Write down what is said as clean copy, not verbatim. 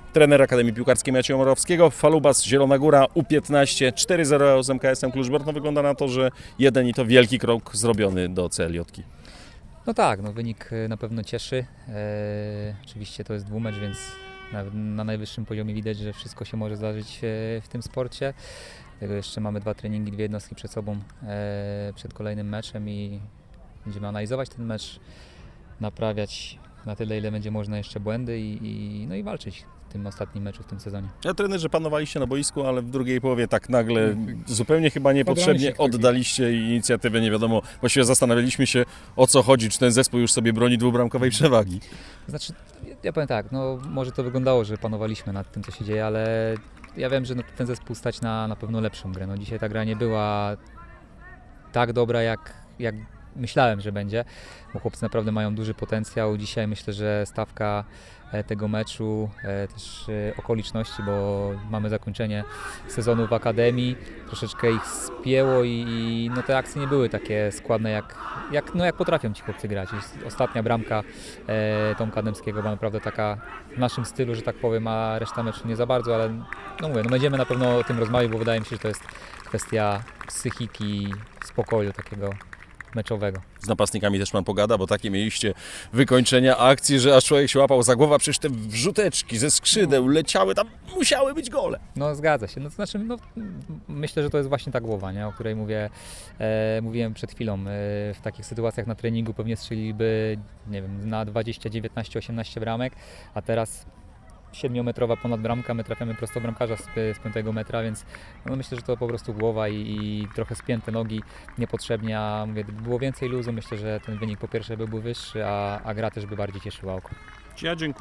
Trener Akademii Piłkarskiej Macieja Morawskiego, Falubas Zielona Góra U15 4-0 z MKS-em Kluczbork. No wygląda na to, że jeden i to wielki krok zrobiony do CLJ-ki. No tak, no wynik na pewno cieszy. Oczywiście to jest dwumecz, więc na najwyższym poziomie widać, że wszystko się może zdarzyć w tym sporcie. Dlatego jeszcze mamy 2 treningi, 2 jednostki przed sobą przed kolejnym meczem i będziemy analizować ten mecz, naprawiać na tyle, ile będzie można jeszcze błędy i walczyć w tym ostatnim meczu w tym sezonie. Ja trenerzy panowaliście na boisku, ale w drugiej połowie tak nagle zupełnie chyba niepotrzebnie oddaliście inicjatywę, nie wiadomo. Właściwie zastanawialiśmy się, o co chodzi, czy ten zespół już sobie broni dwubramkowej przewagi. Znaczy, ja powiem tak, no może to wyglądało, że panowaliśmy nad tym, co się dzieje, ale ja wiem, że ten zespół stać na pewno lepszą grę. No dzisiaj ta gra nie była tak dobra, jak myślałem, że będzie, bo chłopcy naprawdę mają duży potencjał. Dzisiaj myślę, że stawka tego meczu, też okoliczności, bo mamy zakończenie sezonu w Akademii, troszeczkę ich spięło i no te akcje nie były takie składne, jak potrafią ci chłopcy grać. Ostatnia bramka Tomka Dębskiego była naprawdę taka w naszym stylu, że tak powiem, a reszta meczu nie za bardzo, ale no mówię, no będziemy na pewno o tym rozmawiać, bo wydaje mi się, że to jest kwestia psychiki, spokoju takiego meczowego. Z napastnikami też pan pogada, bo takie mieliście wykończenia akcji, że aż człowiek się łapał za głowę, przecież te wrzuteczki ze skrzydeł leciały, tam musiały być gole. No zgadza się. No, to znaczy, no, myślę, że to jest właśnie ta głowa, nie? O której mówiłem przed chwilą. W takich sytuacjach na treningu pewnie strzeliliby, nie wiem, na 20, 19, 18 bramek, a teraz 7-metrowa ponad bramka, my trafiamy prosto bramkarza z 5 metra, więc no myślę, że to po prostu głowa i trochę spięte nogi niepotrzebnie, a mówię, gdyby było więcej luzu, myślę, że ten wynik po pierwsze byłby wyższy, a gra też by bardziej cieszyła oko. Ja dziękuję.